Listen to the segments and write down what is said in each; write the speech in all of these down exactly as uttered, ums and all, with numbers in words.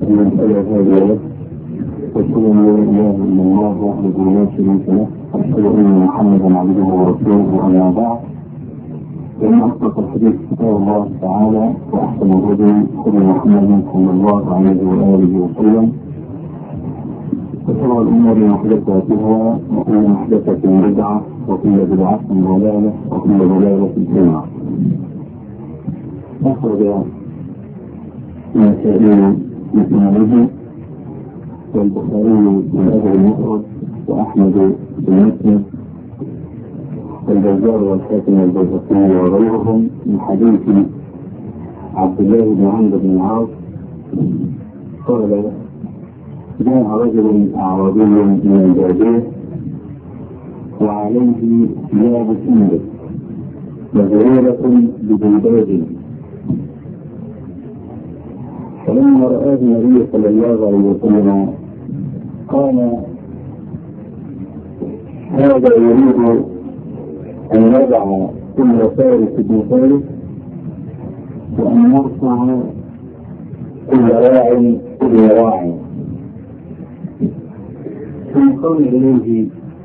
من أي هذا وأشهد أن لا إله إلا الله وحده لا شريك له وأشهد أن محمدا عبده ورسوله أما بعد فإن أصدق الحديث كتاب الله تعالى وأحسن الهدي هدي محمد صلى الله عليه وآله وسلم وشر الأمور محدثاتها وكل محدثة بدعة وكل بدعة ضلالة وكل ضلالة في النار. أخرج النسائي بسنده والبخاري من أبي المفرد وأحمد بن مسلم والبزار والحاكم والبيهقي وغيرهم من حديث عبد الله بن عمرو بن العاص قال: جاء رجل أعرابي من البادية وعليه ثياب سندس مزرورة بجلباب، فلما رآه النبي صلى الله عليه وسلم قال: هذا يريد أن يضع كل فارس بن فارس وأن يرفع كل راع كل راع. ثم قام إليه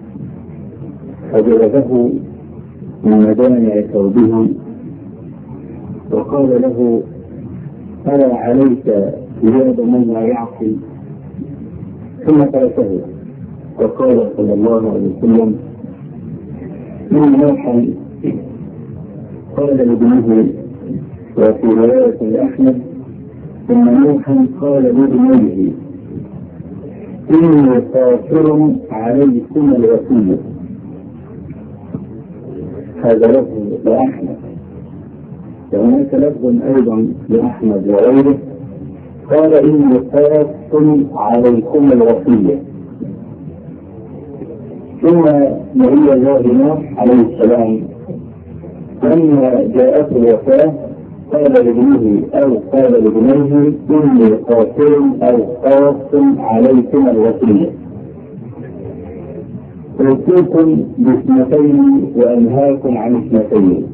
فجلده من مجامع ثوبه وقال له: أرى عليك ثياب من لا يعقل؟ ثم تركه وقال صلى الله عليه وسلم: إن نوحا قال لابنه، وفي رواية لأحمد: إن نوحا قال لابنيه إني قاصر عليكم الوصية. هذا لفظ لأحمد، وهناك لفظ أيضا لأحمد وغيره قال: إني قاصر عليكم الوصية. ثم نبي الله نوح عليه السلام لما جاءته الوفاة قال لابنه أو قال لابنيه: إني قاصر أو قاص عليكم الوصية. أوصيكم باثنتين وأنهاكم عن اثنتين.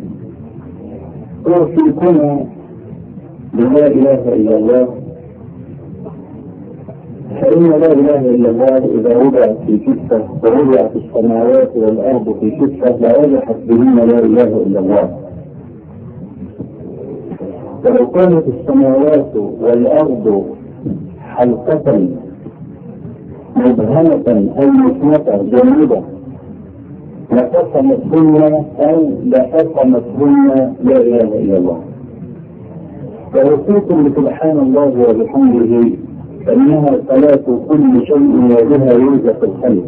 أوصيكما بلا إله إلا الله، فإن لا إله إلا الله إذا وضعت في كفة ووضعت السماوات والأرض في كفة لوضحت بهن لا إله إلا الله. ولو كانت السماوات والأرض حلقة مبهمة أو مثمة جامدة لقسمتهن أو لقسمتهن لا إله إلا الله. فأوصيكم سبحان الله وبحمده فإنها صلاة كل شيء وبها يرزق الخلق،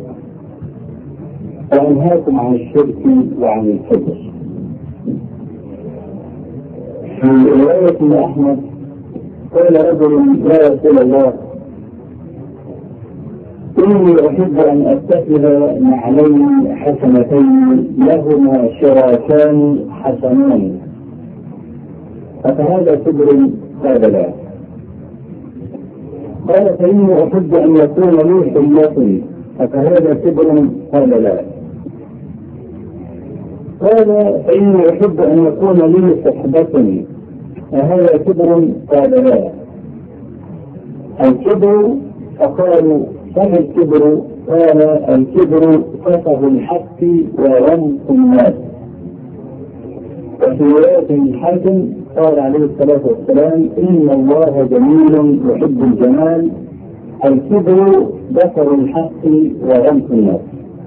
وأنهاكم عن الشرك وعن الكبر. في رواية أحمد قال رجل: يا رسول الله، إني أحب أن أتخذ نعلين حسنتين لهما شراكان حسنان، أفهذا كبر؟ قال: لا. قال: فإني أحب أن يكون لي حلة، أفهذا كبر؟ قال: لا. قال: فإني أحب أن يكون لي صحبة، أهذا كبر؟ قال: لا. الكبر، فقالوا: فما الكبر؟ قال: الكبر فقه الحق ورمق الناس. وفي رواية الحاكم قال عليه الصلاة والسلام: إن الله جميل يحب الجمال، الكبر بصر الحق ورمق الناس.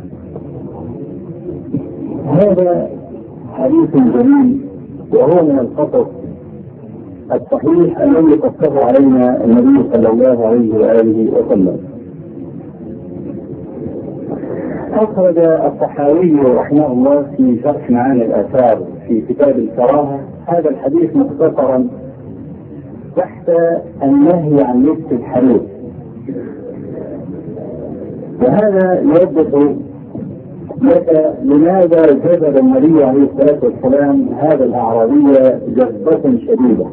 هذا حديث جميل، وهو من القصص الصحيح الذي قصه علينا النبي صلى الله عليه وآله وسلم. أخرج الطحاوي رحمه الله في شرح معاني الآثار في كتاب الكراهة هذا الحديث مختصرا تحت النهي عن لبس الحرير، وهذا يوضح لك لماذا جذب النبي عليه الصلاة والسلام هذا الأعرابي جذبة شديدة،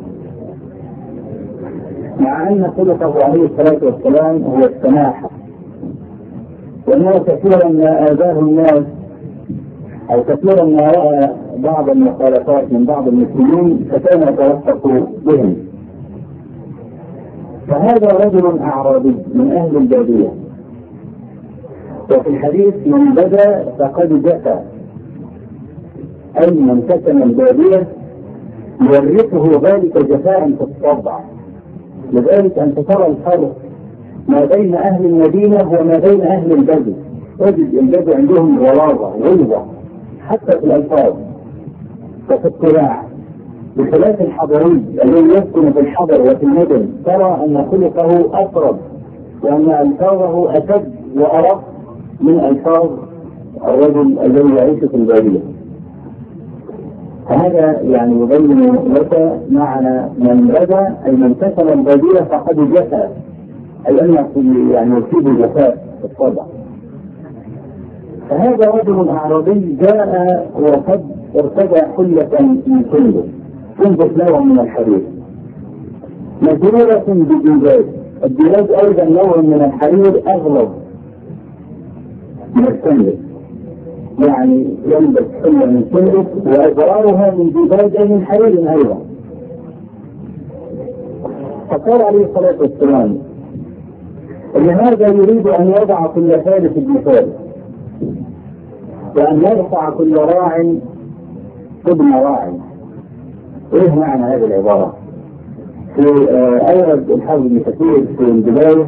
مع أن خلقه عليه الصلاة والسلام هو السماحة، وأنه كثيرا ما آذاه الناس أو كثيرا ما رأى بعض المخالفات من بعض المسلمين فكان يترفق بهم، فهذا رجل أعرابي من أهل البادية، وفي الحديث من بدا فقد جفا، أي من سكن البادية يورثه ذلك جفاء في الطبع. لذلك أنت ترى الفرق ما بين أهل المدينة وما بين أهل البدو. تجد البدو عندهم غلاظة غلظة حتى في الألفاظ وفي الطباع، بخلاف الحضري الذي يسكن في الحضر وفي المدن ترى أن خلقه أقرب وأن ألفاظه أشد وأرق من ألفاظ الرجل الذي يعيش في البادية. هذا يعني يبين لك معنى من بدا أي من سكن البادية فقد جفا، أي أن يعني يصيب جفاء في الطبع. فهذا رجل أعرابي جاء وقد ارتدى حلة من سندس، سندس نوع من الحرير مزرورة بالديباج. الديباج أيضا نوع من الحرير أغلظ من السندس، يعني يلبس حلة من سندس وأزرارها من ديباج أي من حرير أيضا. فقال عليه الصلاة والسلام إن هذا يريد أن يضع كل ثالث ابن ثالث، وأن يرفع كل راع ابن راع. إيه معنى هذه العبارة؟ في أورد الحافظ ابن كثير في البداية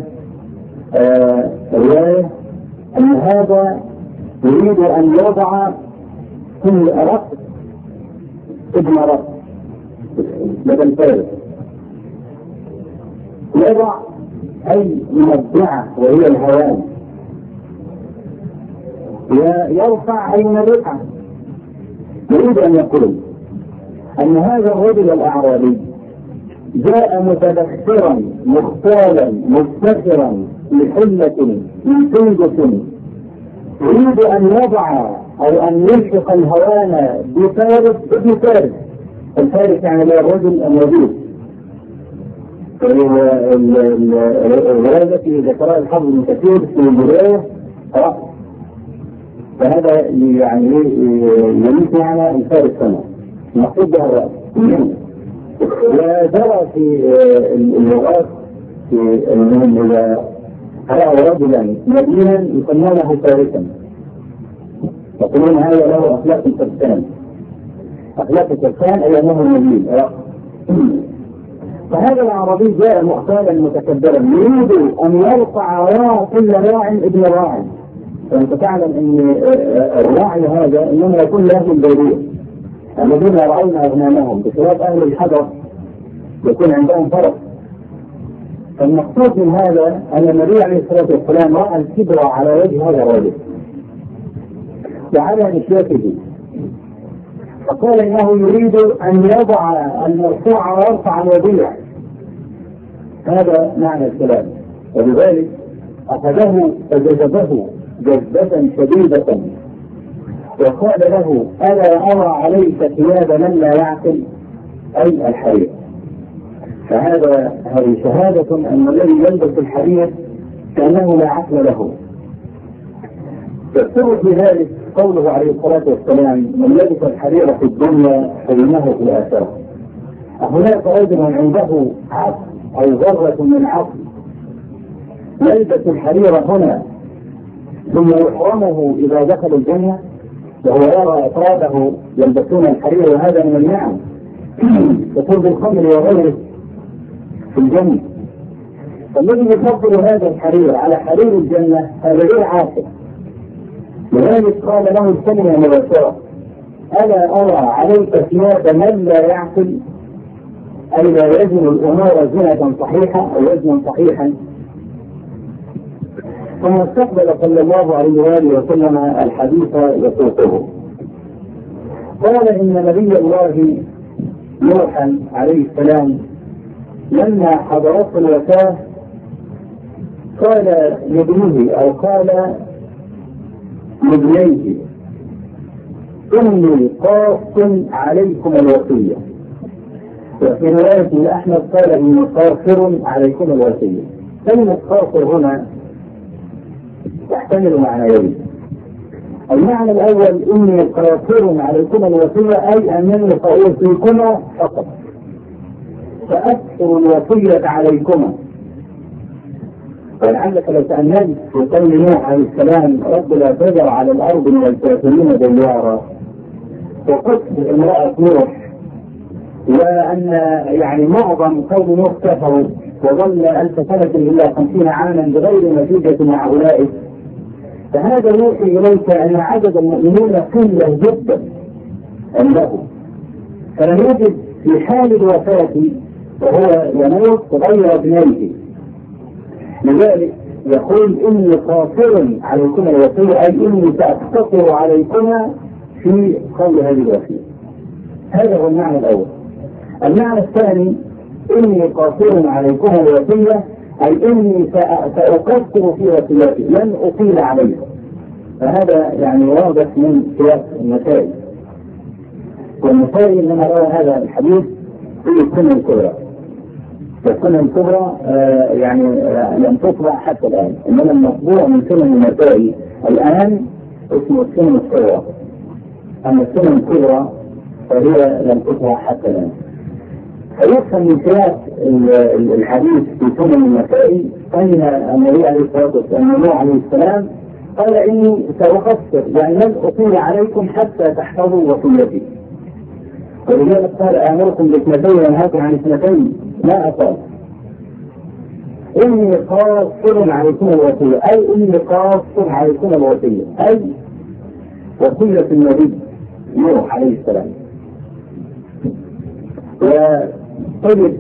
رواية أن هذا يريد أن يضع كل رأس ابن رأس بدل ثالث، يضع أي مبدعة وهي الهوان، ويرفع أي من الرفعة. يريد أن يقول أن هذا الرجل الأعرابي جاء متبخرا مختالا مفتخرا بحلة من سندس، يريد أن يضع أو أن يلحق الهوان بفارس ابن فارس. الفارس يعني لا الرجل الوزير. الرواية التي ذكرها الحافظ ابن كثير في البداية رأس، فهذا يعني يميت على الفارس سنة المقصود بها الرأس. وجرى في اللغات في أنهم إذا رأوا رجلا مدينا يسمونه فارسا، يقولون هذا له أخلاق الفرسان. أخلاق الفرسان أي أنه مدين. فهذا العربي جاء مختالا متكبرا يريد أن يرفع راع كل راع ابن راع. فأنت تعلم أن الراعي هذا إنما يكون له البادية الذين يرعون أغنامهم، بخلاف أهل الحضر يكون عندهم فرق. فالمقصود من هذا أن النبي عليه الصلاة والسلام رأى الكبر على وجه هذا الرجل وعلى نشاته، فقال إنه يريد أن يضع المرفوع ويرفع الوديع. هذا معنى الكلام. ولذلك أخذه فجذبه جذبة شديدة وقال له ألا أرى عليك ثياب من لا يعقل، أي الحرير. فهذا هذه شهادة أن الذي يلبس الحرير كأنه لا عقل له. يذكر في ذلك قوله عليه الصلاة والسلام من لبس الحرير في الدنيا فإنه في الآخرة. هناك رجل عنده عقل أو ذرة من عقل يلبس الحرير هنا ثم يحرمه إذا دخل الجنة، وهو يرى أفراده يلبسون الحرير وهذا من النعم يكون بالخمر وغيره في الجنة. فالذي يفضل هذا الحرير على حرير الجنة هذا غير عاقل. لذلك قال له الكلمة مباشرة ألا أرى عليك ثياب من لا يعقل، أي لا يزن الأمور زنة صحيحة أو وزنا صحيحا. ثم استقبل صلى الله عليه وآله وسلم الحديث يسوقه. قال إن نبي الله نوحا عليه السلام لما حضرته الوفاة قال لابنه أو قال لابنيه إني قاص عليكم الوصية. وفي رواية الأحمد قال إني قاصر عليكم الوصية. كلمة قاصر هنا تحتمل معنيين. المعنى الأول إني قاصر عليكم الوصية أي أنني سأوصيكما فقط، فأكثر الوصية عليكما ولعلك لو تأملت في قول نوح عليه السلام رب لا تذر على الأرض من الكافرين ديارا، وقصد امرأة نوح، وأن يعني معظم قوم نوح كفروا وظل ألف سنة إلا خمسين عاما بغير نتيجة مع أولئك، فهذا يوحي إليك أن عدد المؤمنين قلة جدا عنده، فلم يجد في حال الوفاة وهو يموت غير ابنيه. لذلك يقول إني قاصر عليكم الوصية، أي إني سأقتصر عليكما في قول هذه الوصية. هذا هو المعنى الأول. المعنى الثاني إني قاصر عليكم الوصية، أي إني سأقصر في وصيتي لن أطيل عليكم. فهذا يعني واضح من سياق النسائي، والنسائي إنما روى هذا الحديث في السنة الكبرى، والسنة الكبرى آه يعني آه لم تطبع حتى الآن، إنما المطبوع من سنة النسائي الآن اسمه السنة الصغرى، أما السنة الكبرى فهي لم تطبع حتى الآن. فيفهم من سياق الحديث في سنة النسائي أن النبي عليه الصلاة والسلام نوح عليه السلام قال إني سأقصر، يعني لن أطيل عليكم حتى تحفظوا وصيتي. ولذلك قال آمركم باثنتين وأنهاكم عن اثنتين ما أطال. إني قاصر عليكم الوصية، أي إني قاصر عليكم الوصية، أي وصية النبي نوح عليه السلام. وقلت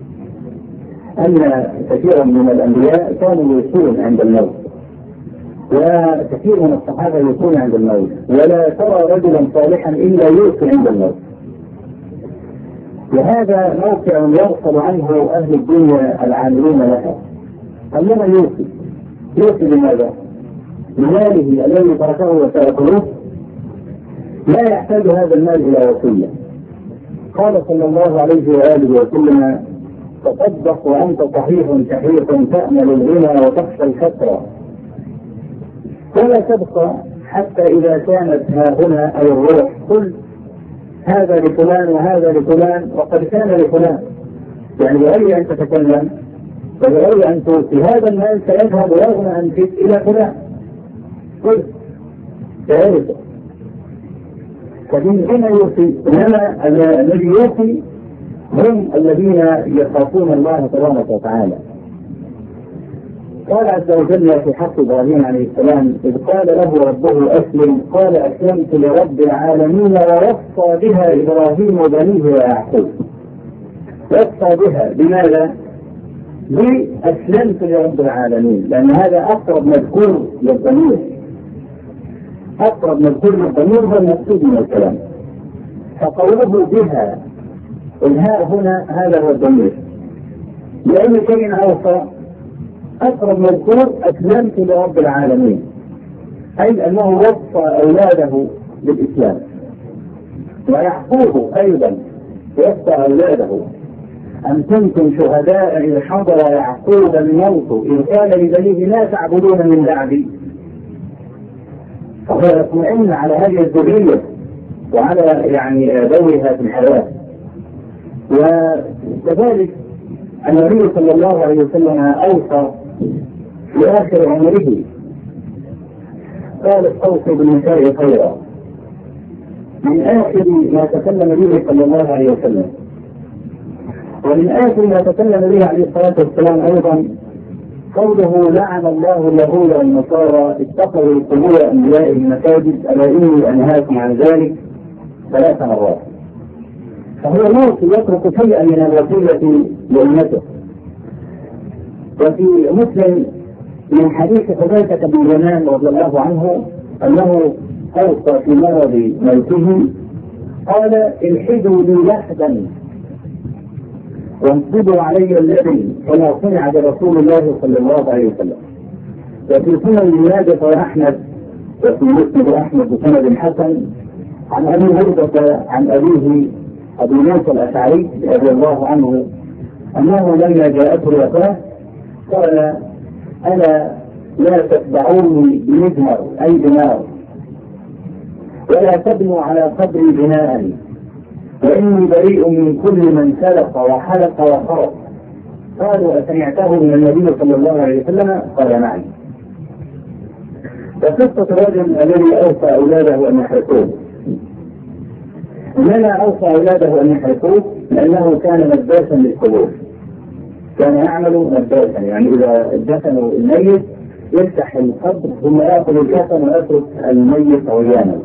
أن كثيرا من الأنبياء كانوا يوصون عند الموت، وكثير من الصحابة يوصون عند الموت، ولا ترى رجلا صالحا إلا يوصي عند الموت. وهذا موقع يغفل عنه أهل الدنيا العاملين لها. أنما يوصي يوصي لماذا؟ لماله الذي تركه وتركه لا يحتاج هذا المال إلى وصية. قال صلى الله عليه وآله وسلم تصدق وأنت صحيح شحيح تأمل الغنى وتخشى الكثرة، ولا تبقى حتى إذا كانت ها هنا أي الروح قل هذا لفلان وهذا لفلان وقد كان لفلان، يعني بغير أن تتكلم وبغير أن توصي هذا المال سيذهب رغم أنفك إلى فلان قل سيرث. فمن هنا يوصي، إنما الذي يوصي هم الذين يخافون الله تبارك وتعالى. قال عز وجل في حق إبراهيم عليه السلام إذ قال له ربه أسلم قال أسلمت لرب العالمين، ووصى بها إبراهيم بنيه ويعقوب. وصى بها بماذا؟ بأسلمت لرب العالمين، لأن هذا أقرب مذكور للضمير، أقرب مذكور للضمير هو المقصود من الكلام. فقوله بها الهاء هنا هذا هو الضمير، لأي شيء أوصى أقرب مذكور أسلمت لرب العالمين، أي أنه وصى أولاده بالإسلام. ويعقوب أيضا وصى أولاده أم كنتم شهداء إذ حضر يعقوب الموت إذ قال لبنيه ما تعبدون من بعدي، فهو يطمئن على هذه الذرية وعلى يعني دورها في الحياة. وكذلك النبي صلى الله عليه وسلم أوصى في آخر عمره قال استوصوا بالنساء خيرا، من آخر ما تكلم به صلى الله عليه وسلم. ومن آخر ما تكلم به عليه الصلاة والسلام أيضا قوله لعن الله اليهود والنصارى اتخذوا قبور أنبياء المساجد ألا إني أنهاكم عن ذلك ثلاث مرات. فهو يوصي يترك شيئا من الوصية لأمته. وفي مسلم من حديث حذيفة بن اليمان رضي الله عنه أنه أوصى في مرض موته قال الحدوا لي لحدا وانصبوا علي اللبن كما صنع برسول الله صلى الله عليه وسلم. وفي سنن ماجه وأحمد وفي مسند أحمد بسند حسن عن أبي هريرة عن أبيه أبي موسى الأشعري رضي الله عنه أنه لما جاءته الوفاة قال ألا لا تتبعوني بمزمر أي بنار ولا تبنوا على قبري بناء، وإني بريء من كل من سلق وحلق وخرق، قالوا أسمعته من النبي صلى الله عليه وسلم؟ قال نعم. وقصة الرجل الذي أوصى أولاده أن يحرقوه، لما أوصى أولاده أن يحرقوه لأنه كان نباشا للقبور، كان يعمل نباشا، يعني إذا دفنوا الميت يفتح القبر ثم يأخذ الكفن ويترك الميت عريانا.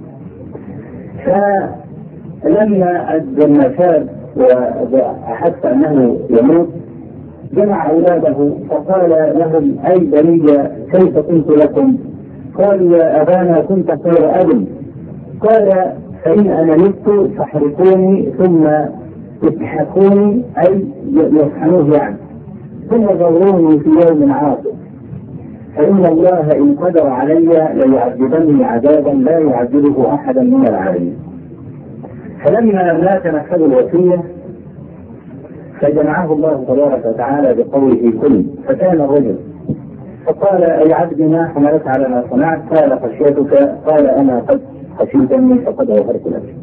فلما لما شاب وأحس أنه يموت جمع أولاده فقال لهم: أي بني كيف كنت لكم؟ قالوا: يا أبانا كنت خير أب. قال: فإن أنا مت فاحرقوني ثم يسحقوني، أي يطحنوه يعني، ثم ضروني في يوم عاصف، فإن الله إن قدر علي ليعذبني عذابا لا يعذبه أحدا من العالمين. فلما مات نفذ الوصية فجمعه الله تبارك وتعالى بقوله: كل. فكان الرجل فقال: أي عبدي ما حملت على ما صنعت؟ قال: خشيتك. قال: أنا قد خشيتني فقد غفرت لك.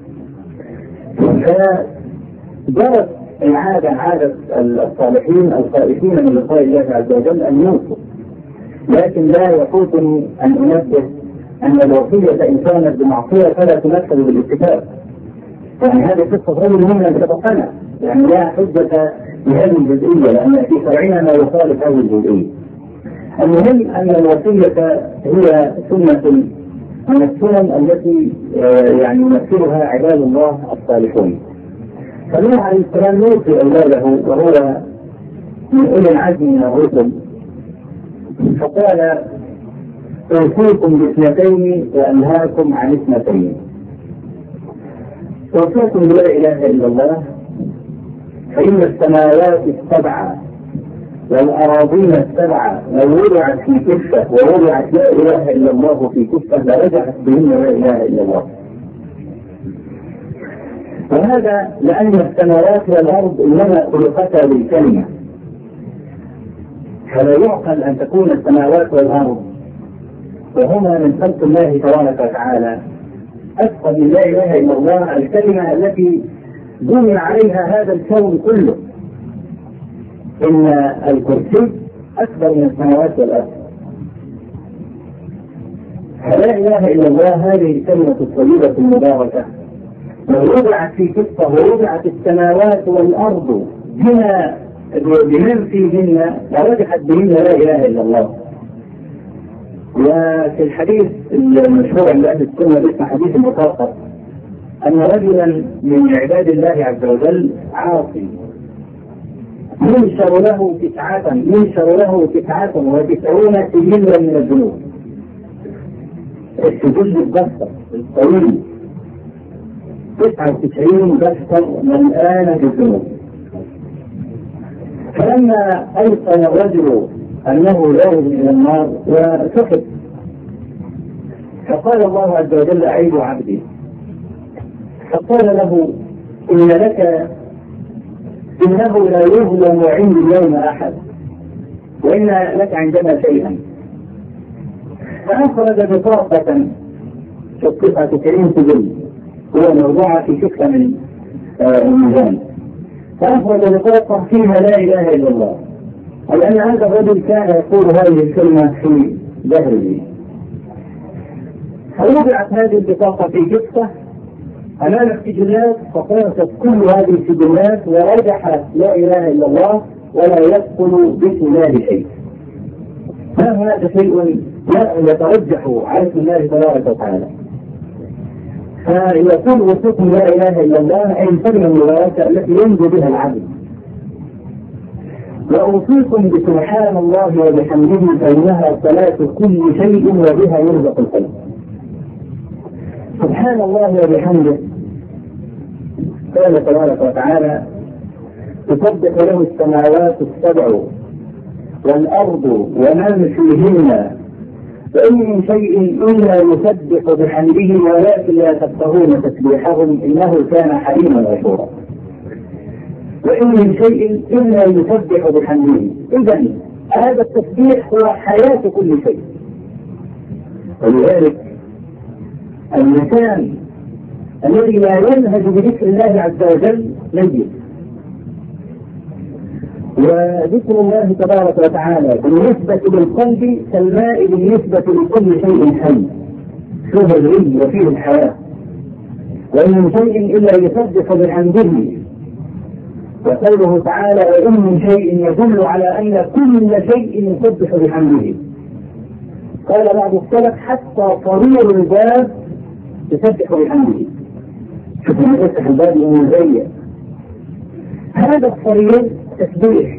فجرت العادة عادة الصالحين الخائفين من لقاء الله عز وجل أن يوصوا، لكن لا يفوتني أن أنبه أن الوصية إن كانت بمعصية فلا تنفذ بالاتفاق. يعني هذه قصة رجل منا سبقنا، يعني لا حجة لهذه الجزئية لأن في شرعنا ما يخالف هذه الجزئية. المهم أن الوصية هي سنة من السنن التي يعني يمثلها عباد الله الصالحون. فنوح عليه السلام يوصي أولاده وهو من أولي العزم من الرسل، فقال: أوصيكم باثنتين وأنهاكم عن اثنتين. أوصيكم بلا إله إلا الله، فإن السماوات السبع والأراضين السبع لو وضعت في كفة ووضعت لا إله إلا الله في كفة لرجعت بهن لا إله إلا الله. وهذا لأن السماوات والأرض إنما خلقتا بالكلمة، فلا يعقل أن تكون السماوات والأرض وهما من خلق الله تبارك وتعالى أثقل من لا إله إلا الله الكلمة التي بني عليها هذا الكون كله. إن الكرسي أكبر من السماوات والأرض، فلا إله إلا الله هذه الكلمة الطيبة المباركة لو وضعت في كفة ووضعت السماوات والأرض بما بمن فيهن لرجحت بهن لا إله إلا الله. وفي الحديث المشهور عند أهل السنة اسمه حديث المطاقة أن رجلا من عباد الله عز وجل عاصي ينشر له تسعة ينشر له تسعة وتسعون سجلا من الذنوب. السجل البسط الطويل تسعة وتسعين بسطا ملآن بالذنوب. فلما أيقن الرجل أنه ذاهب إلى النار وسكت، فقال الله عز وجل: أعيد عبدي. فقال له: إن لك إنه لا يظلم عندي اليوم أحد، وإن لك عندنا شيئا. فأخرج بطاقة تسعة وتسعين سجل هو موضوعة في شكل من الميزان، فأخرج بطاقة فيها لا إله إلا الله، ولأن هذا الرجل كان يقول هذه الكلمة في دهره. فوضعت هذه البطاقة في جثة أمام السجلات، فقاست كل هذه السجلات ورجحت لا إله إلا الله ولا يدخل باسم الله شيء. ما هذا شيء لا يترجح على اسم الله تبارك وتعالى. فيقول: وصفكم لا إله إلا الله أي الكلمة المباركة التي ينجو بها العبد. وأوصيكم بسبحان الله وبحمده فإنها صلاة كل شيء وبها يرزق الخلق. سبحان الله وبحمده قال تبارك وتعالى: تسبح له السماوات السبع والأرض ومن فيهن وإن من شيء إلا يسبح بحمده ولكن لا تفقهون تسبيحهم إنه كان حليما غفورا. وإن من شيء إلا يسبح بحمده. إذن هذا التسبيح هو حياة كل شيء. ولذلك الإنسان الذي لا ينهج بذكر الله عز وجل ميت. وذكر الله تبارك وتعالى بالنسبة للقلب كالماء بالنسبة لكل شيء حي، فيه الغي وفيه الحياة، وإن من شيء إلا يسبح بحمده. وقوله تعالى وإن من شيء يدل على أن كل شيء يسبح بحمده. قال بعض السلف حتى صرير الباب يسبح بحمده. شوف لما يفتح الباب يقوم زي هذا الصرير تسبيح.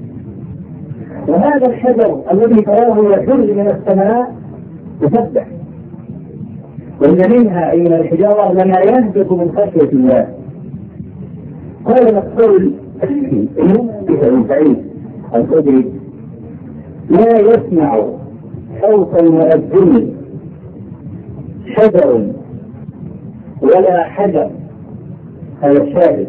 وهذا الحجر الذي تراه يخرج من السماء يسبح. وإن منها أي من الحجارة لما يهبط من خشية الله. قال مقول ابن سعيد الخدري لا يسمع صوت المؤذن شجر ولا حجر، هذا الشاهد،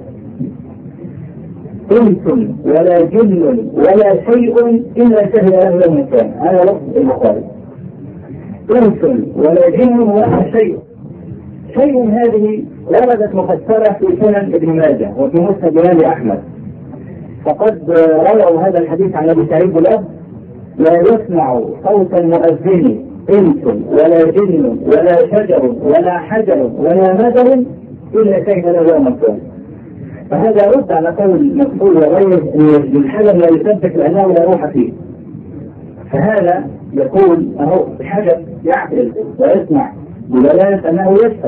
انس ولا جن ولا شيء الا شهد له يوم القيامه. هذا لفظ البخاري. انس ولا جن ولا شيء. شيء هذه وردت مفسره في سنن ابن ماجه وفي مسند الامام احمد، فقد رووا هذا الحديث عن ابي سعيد الاب لا يسمع صوت المؤذن انس ولا جن ولا شجر ولا حجر ولا مدر الا شهد له يوم القيامه. فهذا يرد على قول مقبول وغيره ان الحجر لا يسبح لانه لا روح فيه. فهذا يقول اهو الحجر يعقل ويسمع بدلاله انه يشهد.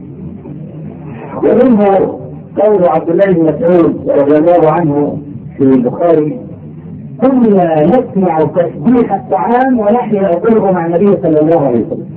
ومنه قول عبد الله بن مسعود رضي الله عنه في البخاري كنا نسمع تسبيح الطعام ونحن ناكله مع النبي صلى الله عليه وسلم.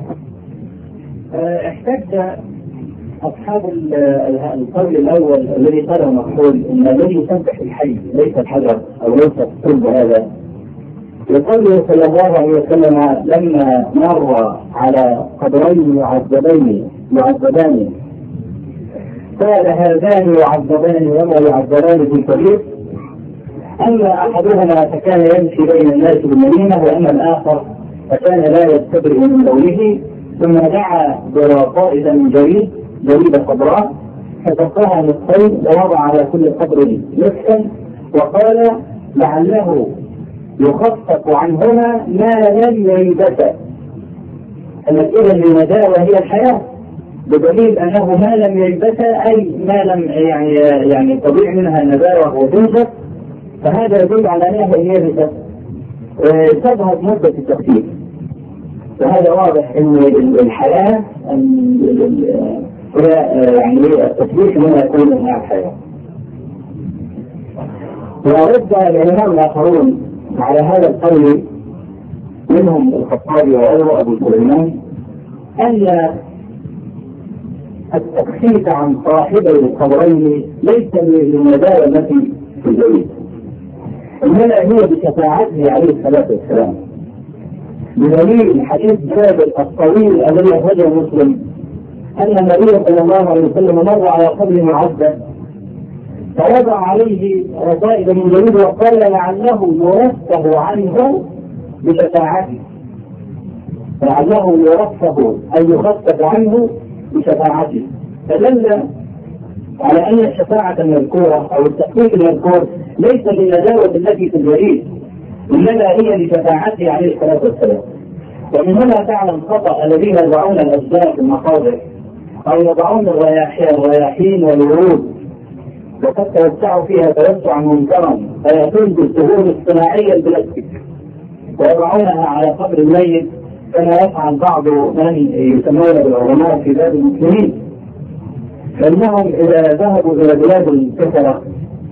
احتج اصحاب القول الاول الذي قاله مقبول ان الذي يسبح الحي ليس الحجر او ليس الصلب هذا، لقوله صلى الله عليه وسلم لما مر على قبرين معذبين معذبان قال هذان يعذبان وما يعذبان في كبير، اما احدهما فكان يمشي بين الناس بالمدينه واما الاخر فكان لا يستبرئ من بوله، ثم دعا برقائد من جريد جريده خضراء فشقها نصفين ووضع على كل قبر نصفا وقال لعله يخفف عنهما ما لم ييبسا. المسألة للنداء وهي الحياة، بدليل انه ما لم ييبسا اي ما لم يعني يعني تضيع منها النباوه وتنجس، فهذا يدل على انها يابسه تذهب مده التخفيف. فهذا واضح ان الحياه يعني التسبيح منها يكون مع الحياه. ورد العلماء الاخرون على هذا القول منهم الخطابي وغيره ابو سليمان ان التخفيف عن صاحبي القبرين ليس للنداء التي في البيت، انما هي بشفاعته عليه الصلاه والسلام، بدليل حديث جابر الطويل الذي اخرجه مسلم ان النبي صلى الله عليه وسلم مر على قبر معذب فوضع عليه رقائد من جريد وقال لعله يرفه عنه بشفاعته، لعله يرفه ان يخفف عنه بشفاعته، فدل على ان الشفاعه المذكوره او التخفيف المذكور ليس للنداوه التي في الجريد، انما هي لشفاعته عليه الصلاه والسلام. ومن هنا تعلم خطا الذين يضعون الاشجار في المقابر او يضعون الرياحين والورود وقد توسعوا فيها توسعا منكرا فياتون بالزهور الصناعيه البلاستيك ويضعونها على قبر الميت كما يفعل بعض من يسمون بالعلماء في بلاد المسلمين، فانهم اذا ذهبوا الى بلاد الكفره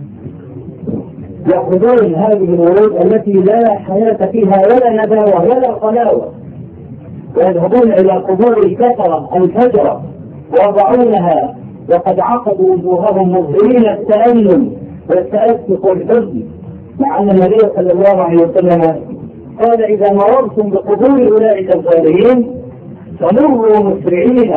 يأخذون هذه الورود التي لا حياة فيها ولا نداوة ولا قلاوة ويذهبون إلى قبور الكفرة الفجرة ويضعونها وقد عقدوا وجوههم مظهرين التألم والتأسف والحزن، مع أن النبي صلى الله عليه وسلم قال إذا مررتم بقبور أولئك الظالمين فمروا مسرعين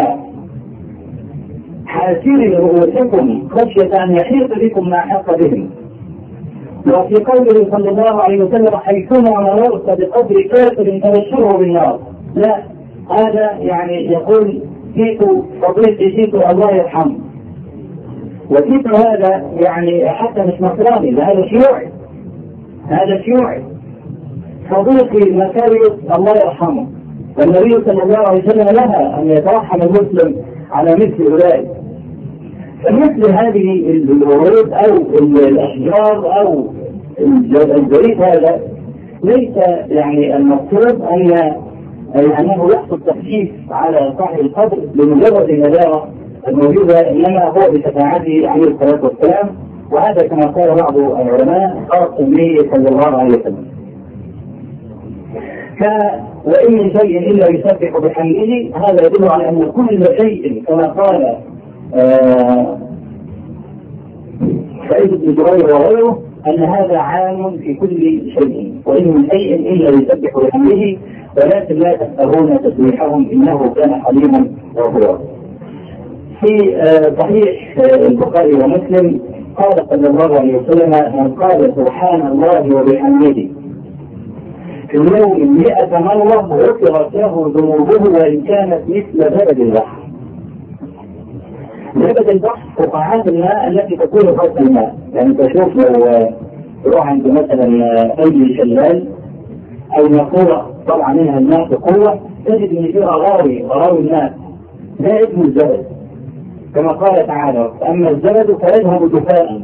حاسري رؤوسكم خشية أن يحيط بكم ما حق بهم. وفي قوله صلى الله عليه وسلم حيثما مررت بقبر كافر فبشره بالنار، لا هذا يعني يقول تيتو صديقي تيتو الله يرحمه، وتيتو هذا يعني حتى مش نصراني، هذا شيوعي هذا شيوعي. صديقي مكاريوس الله يرحمه، والنبي صلى الله عليه وسلم لها أن يترحم المسلم على مثل أولئك. فمثل هذه الورود أو الأشجار أو الزريق هذا ليس يعني المقصود أن أنه يحصل تخفيف على صاحب القدر بمجرد النذارة الموجودة، إنما هو بشفاعته عليه الصلاة والسلام، وهذا كما قال بعض العلماء خاص به صلى الله عليه وسلم. وإن من شيء إلا يسبح بحمده، هذا يدل على أن كل شيء كما قال سعيد بن جبير وغيره أن هذا عام في كل شيء، وإن من شيء إلا يسبح بحمده ولكن لا تفقهون تسبيحهم إنه كان حليما غفورا. في صحيح البخاري ومسلم قال صلى الله عليه وسلم: من قال سبحان الله وبحمده في اليوم مئة مرة غفرت له ذنوبه وإن كانت مثل زبد البحر. زبد البحر فقاعات الماء التي تكون فوق الماء، يعني تشوف لو تروح عند مثلا أي شلال أو نافورة طلع منها الماء بقوة تجد ان فيها غاوي غراوي الماء، ده اسمه الزبد كما قال تعالى: اما الزبد فيذهب جفاء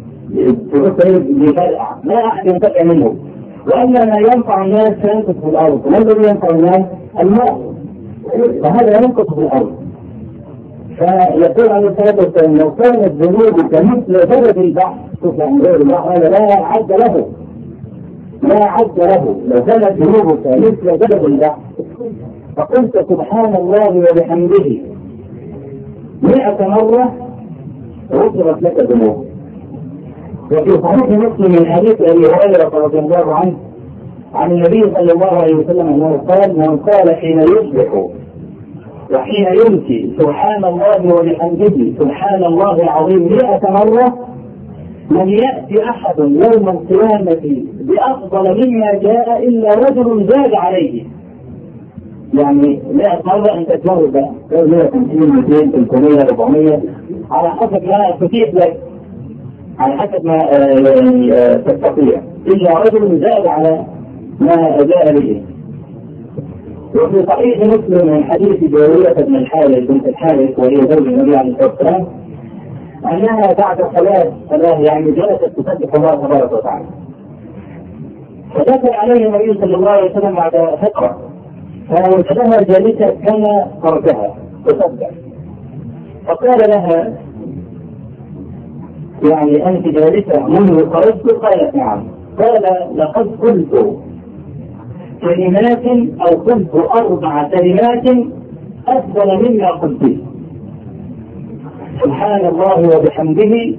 يفرقع لا احد ينتفع منه، واما ما ينفع الناس فينقص في الارض. ما الذي ينفع الناس؟ الماء، فهذا ينقص في الارض. فيقول عليه الصلاه والسلام: لو كانت ذنوبك مثل زبد البحر، شوف يعني زبد البحر هذا لا عد له لا عد له لو كانت ذنوبك مثل زبد البحر فقلت سبحان الله وبحمده مئة مرة غفرت لك ذنوبك. وفي صحيح مسلم من حديث ابي هريره رضي الله عنه عن النبي صلى الله عليه وسلم انه قال: من قال حين يصبح وحين يمسي سبحان الله وبحمده سبحان الله العظيم مئة مرة لم يأتي أحد يوم القيامة بأفضل مما جاء إلا رجل زاد عليه. يعني مئة مرة أنت تمر بقى مئة وخمسين مئتين ثلاثمئة أربعمئة على حسب ما تتيح لك، على حسب ما تستطيع، إلا رجل زاد على ما جاء به. وفي صحيح مسلم من حديث جارية بن الحارث بنت الحارث وهي زوج النبي عليه الصلاة والسلام أنها بعد صلاة صلاة يعني جلست تسبح الله تبارك وتعالى، فدخل عليه النبي صلى الله عليه وسلم بعد فترة فوجدها جالسة كما تركها تسبح، فقال لها: يعني أنت جالسة منذ خرجت؟ قالت: نعم. قال: لقد قلت كلمات أو قلت أربع كلمات أفضل مما قلت: سبحان الله وبحمده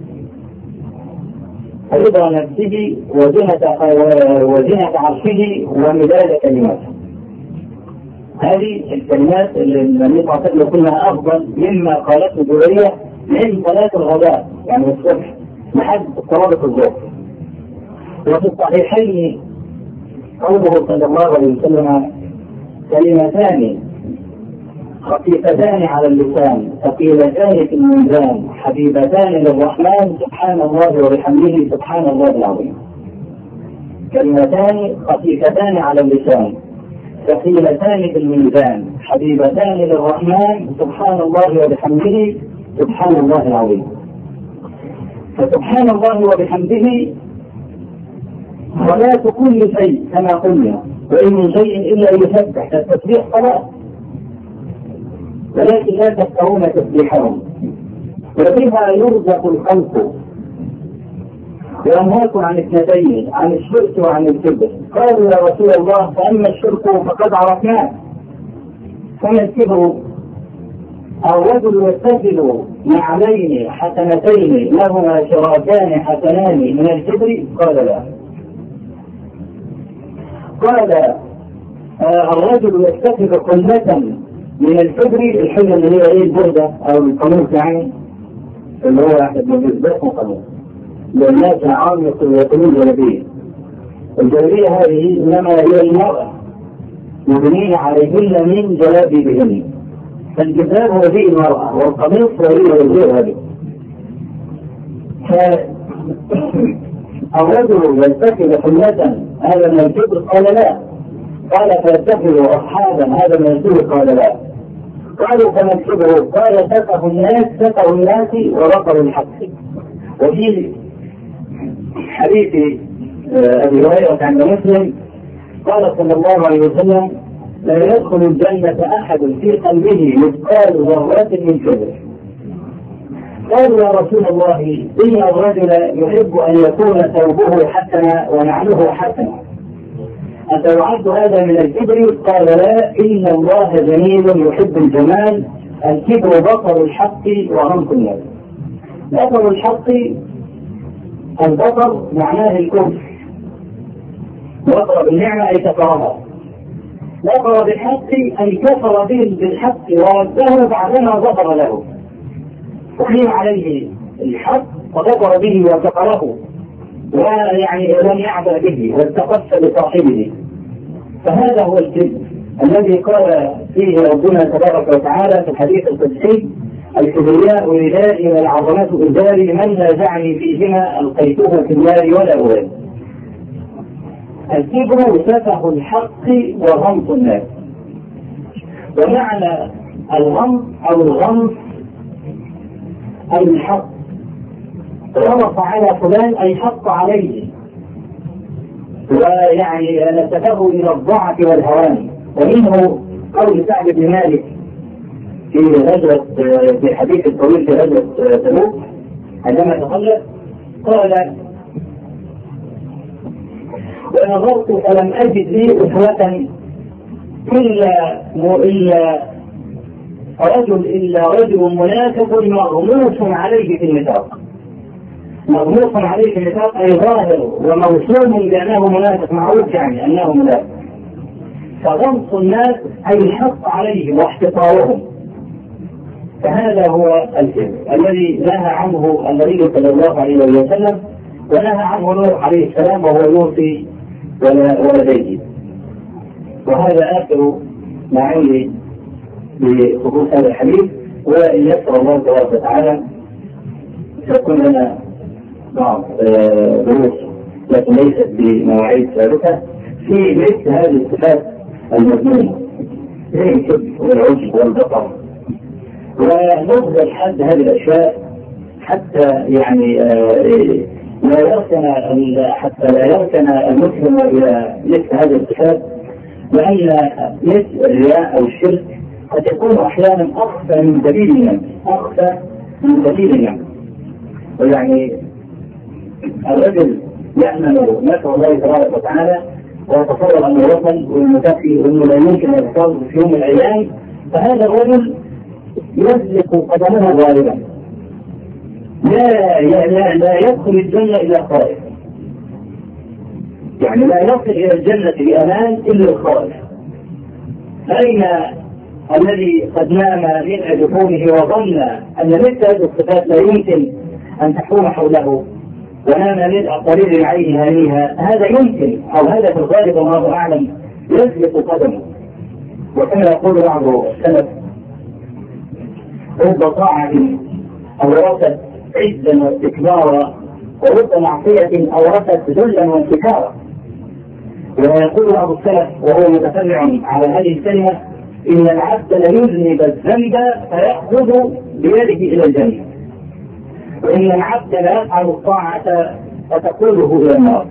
رضا نفسه وزنة عرشه ومداد كلماته. هذه الكلمات اللي النبي صلى الله عليه وسلم كلها أفضل مما قالته جويرية من صلاة الغداء يعني الصبح لحد صلاة الظهر. وفي الصحيحين قوله صلى الله عليه وسلم: كلمتان خفيفتان على اللسان ثقيلتان في الميزان حبيبتان للرحمن سبحان الله وبحمده سبحان الله العظيم. كلمتان خفيفتان على اللسان ثقيلتان في الميزان حبيبتان للرحمن سبحان الله وبحمده سبحان الله العظيم. فسبحان الله وبحمده صلاة كل شيء كما قلنا، وإن من شيء إلا يسبح. التسبيح صلاة ولكن لا تفقهون تسبيحهم، وبها يرزق الخلق. وأنهاكم عن اثنتين، عن الشرك وعن الكبر. قالوا: يا رسول الله فأما الشرك فقد عرفناه، فما الكبر؟ الرجل يتخذ نعلين حسنتين لهما شراكان حسنان من الكبر؟ قال: لا. قال: آه الرجل يتخذ قلة من الكبر، الحلة اللي هي ايه البردة او القميص يعني اللي هو احد من الاسباب قميص للناس العام يقولون جلابيه. الجلابيه هذه انما هي المرأة يبنين عليهن من جلابيبهن، فالجباب هو ذي المرأة والقميص هو ذي الرجال هذه. الرجل يتخذ حلة هذا من الكبر؟ قال لا. قال فيتخذ أصحابا هذا من الكبر؟ قال لا. قالوا فما الكبر؟ قال سفه الناس سفه الناس وبطر الحق. وفي حديث أبي هريرة عند مسلم قال صلى الله عليه وسلم لا يدخل الجنة أحد في قلبه مثقال ذرة من كبر. قالوا يا رسول الله إن الرجل يحب أن يكون ثوبه حسنا ونعله حسنا أتعد هذا من الكبر؟ قال لا، إن الله جميل يحب الجمال. الكبر بطر الحق وغمط الناس. بطر الحق، البطر معناه الكفر، بطر بالنعمة أي كفرها. بطر بالحق أي كفر به بالحق ورده بعدما ظهر له، أقيم عليه الحق وكفر به وكفره ويعني لم يعبأ به واستقف بصاحبه. فهذا هو الكبر الذي قال فيه ربنا تبارك وتعالى في الحديث القدسي الكبرياء ردائي والعظمة إزاري من نازعني فيهما ألقيته في النار ولا أبالي. الكبر سفه الحق وغمط الناس. ومعنى الغمط أو الغمط أي الحق، غمط على فلان أي حق عليه، ويعني نسبه إلى الضعف والهوان. ومنه قول سعد بن مالك في غزوة في حديث الطويل في غزوة تبوك عندما تخلف قال ونظرت فلم أجد لي أسوة إلا إلا رجل إلا رجل منافق مغموس عليه في النفاق. مغموس عليه في النفاق أي ظاهر وموسوم بأنه منافق، معروف يعني أنه منافق. فغمط الناس أي الحق عليهم واحتقارهم. فهذا هو الكبر الذي نهى عنه النبي صلى الله عليه وسلم، ونهى عنه نوح عليه السلام وهو يوصي ولديه. وهذا آخر ما عندي بخصوص هذا الحديث، وإن يسر الله تبارك وتعالى تكون لنا بعض دروس لكن ليست بمواعيد ثابتة في مثل هذه الصفات المذمومة زي الكبر والعجب والبطر، ونبذل حد هذه الأشياء حتى يعني لا يركن حتى لا يركن المسلم إلى مثل هذه الصفات، لأن مثل الرياء أو الشرك قد يكون أحيانا أخفى من دليل النفس، أخفى من دليل النفس. ويعني الرجل يأمن مكر الله تبارك وتعالى ويتصور أنه وصل والمتقي وأنه لا يمكن أن يحصل في يوم من الأيام، فهذا الرجل يزلق قدمه غالبا، لا لا لا يدخل الجنة إلا خائف، يعني لا يصل إلى الجنة بأمان إلا الخائف. فأين الذي قد نام من جفونه وظن أن مثل هذه الصفات لا يمكن أن تحوم حوله ونام من قرير عين هانيها؟ هذا يمكن، أو هذا في الغالب والله أعلم يزلق قدمه. وكما يقول بعض السلف رب طاعة أورثت عزا واستكبارا ورب معصية أورثت ذلا وانكسارا. ويقول بعض السلف وهو متفرع على هذه الكلمة إن العبد ليذنب الذنب فيأخذ بيده إلى الجنة، وإن العبد لا يفعل الطاعة فتقوله إلى النار.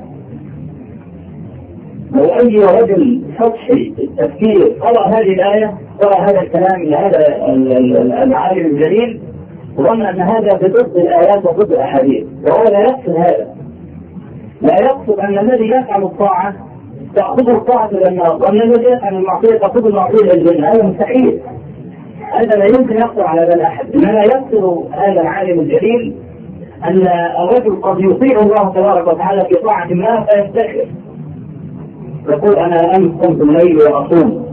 لو أي رجل سطحي التفكير قرأ هذه الآية، قرأ هذا الكلام لهذا العالم الجليل، ظن أن هذا بضد الآيات وضد الأحاديث، وهو لا يقصد هذا. لا يقصد أن الذي يفعل الطاعة تأخذ الطاعة إلى النار، وأن الذي يفعل المعصية تأخذ المعصية إلى الجنة. هذا مستحيل، هذا لا يمكن يخطر على بال أحد. إنما يقصد هذا العالم الجليل أن الرجل قد يطيع الله تبارك وتعالى في طاعة ما فيفتخر، يقول أنا أمس قمت الليل وأصوم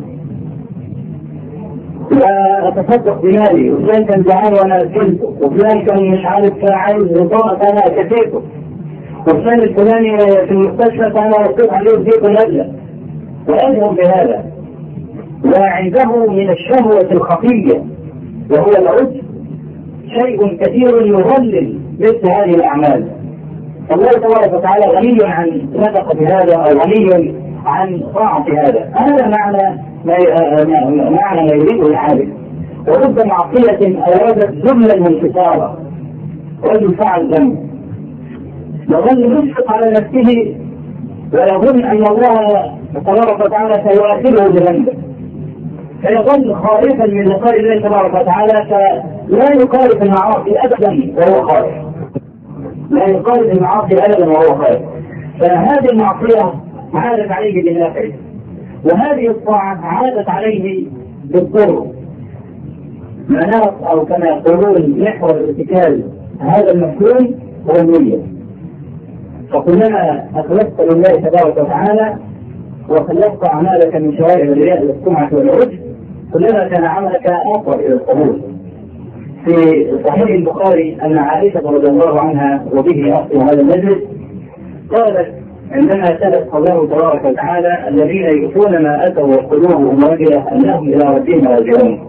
وأتصدق بمالي، وفلان كان جعان وأنا أكلته، وفلان كان مش عارف عايز رضاء فأنا كفيته، وفلان الفلاني في المستشفى فأنا وصيت عليه بزيت ونجلة، وأذهب بهذا. وعنده من الشهوة الخفية وهو العجب شيء كثير يظلل مثل هذه الأعمال، الله تبارك وتعالى غني عن نفقة هذا أو غني عن طاعة هذا. هذا معنى ما معنى ما يريده العابد. ورب معصية أرادت ذلا انتصارا، رجل فعل ذنب يظل يشفق على نفسه ويظن أن الله تبارك وتعالى سيؤاخذه بذنبه، فيظل خائفا من لقاء الله تبارك وتعالى، فلا يقارب المعاصي أبدا وهو خائف، لا يقارب المعاصي أبدا وهو خائف. فهذه المعصية عادت عليه بالنفع، وهذه الطاعة عادت عليه بالضر. مناط أو كما يقولون محور ارتكاز هذا المفهوم هو النية. فكلما أخلصت لله تبارك وتعالى وخلصت أعمالك من شوائب الرياء والسمعة والعجب، كلما كان عملك أقرب إلى القبول. في صحيح البخاري أن عائشة رضي الله عنها وبه أصل هذا المجلس قالت عندما تلت قوله تبارك وتعالى: الذين يؤتون ما أتوا وقلوبهم وجلة أنهم إلى ربهم راجعون.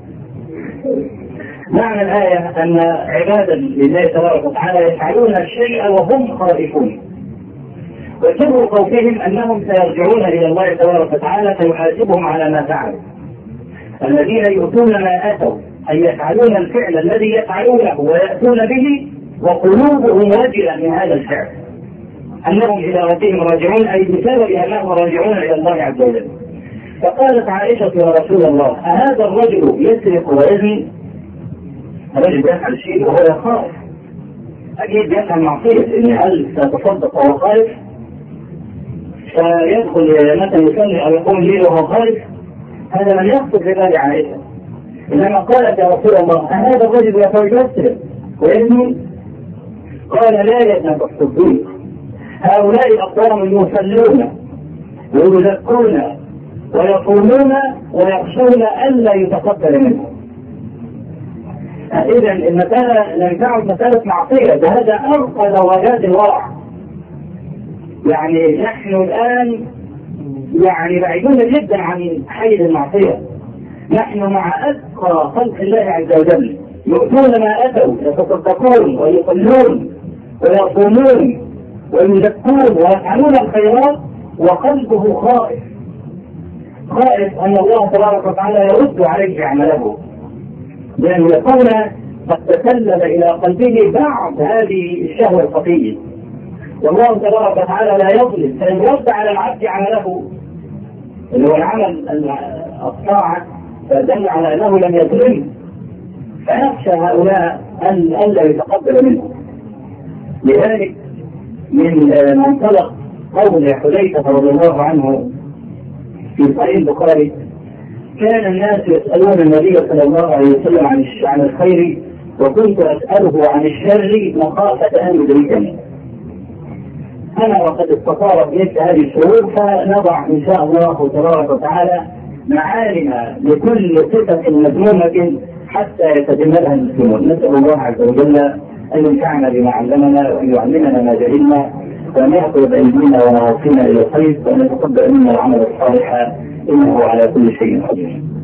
معنى الآية أن عبادا لله تبارك وتعالى يفعلون الشيء وهم خائفون، وسر خوفهم أنهم سيرجعون إلى الله تبارك وتعالى فيحاسبهم على ما فعلوا. الذين يؤتون ما أتوا أي يفعلون الفعل الذي يفعلونه ويأتون به وقلوبهم وجلة من هذا الفعل أنهم إلى ربهم راجعون، أي بسبب أنهم راجعون إلى الله عز وجل. فقالت عائشة: يا رسول الله، أهذا الرجل يسرق ويزني؟ الرجل يفعل شيء وهو خائف، أكيد يفعل معصية، إن هل ستصدق وهو خائف؟ فيدخل مثلا يصلي أو يقوم ليل وهو خائف؟ هذا من يخطر في بال عائشة. إنما قالت: يا رسول الله، أهذا الرجل يسرق ويزني؟ قال: لا يا ابنة الصديق، هؤلاء أقوام يصلون ويزكون ويقومون ويخشون ألا يتقبل منهم. إذا المسألة لم تعد مسألة معصية، هذا أرقى درجات الورع. يعني نحن الآن يعني بعيدون جدا عن حيز المعصية، نحن مع أتقى خلق الله عز وجل، يؤتون ما أتوا، يتصدقون ويصلون ويصومون ويزكون ويفعلون الخيرات وقلبه خائف، خائف أن الله تبارك وتعالى يرد عليه عمله، لأن يكون قد تسلل إلى قلبه بعض هذه الشهوة الخفية. والله تبارك وتعالى لا يظلم، فإن رد على العبد عمله اللي هو العمل الطاعة فدل على أنه لم يظلم، فيخشى هؤلاء أن ألا يتقبل منه. لذلك من منطلق قول حذيفة رضي الله عنه في صحيح البخاري: كان الناس يسألون النبي صلى الله عليه وسلم عن عن الخير، وكنت أسأله عن الشر مخافة أن يدركني. أنا وقد استطارت مثل هذه الشرور، فنضع إن شاء الله تبارك وتعالى معالم لكل صفة مذمومة حتى يتجنبها المسلمون. نسأل الله عز وجل أن ينفعنا بما علمنا وأن يعلمنا ما جهلنا وأن يحفظ بأيدينا ونواصينا إلى الخير وأن يتقبل منا العمل الصالح إنه على كل شيء قدير.